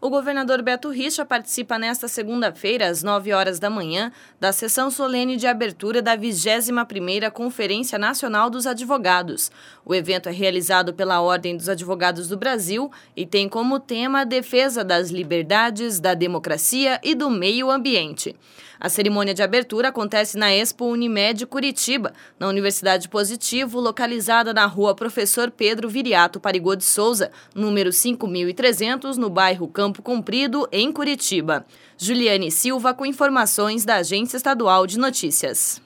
O governador Beto Richa participa nesta segunda-feira, às 9 horas da manhã, da sessão solene de abertura da 21ª Conferência Nacional dos Advogados. O evento é realizado pela Ordem dos Advogados do Brasil e tem como tema a defesa das liberdades, da democracia e do meio ambiente. A cerimônia de abertura acontece na Expo Unimed Curitiba, na Universidade Positivo, localizada na rua Professor Pedro Viriato Parigô de Souza, número 5300, no bairro Campo Comprido, em Curitiba. Juliane Silva com informações da Agência Estadual de Notícias.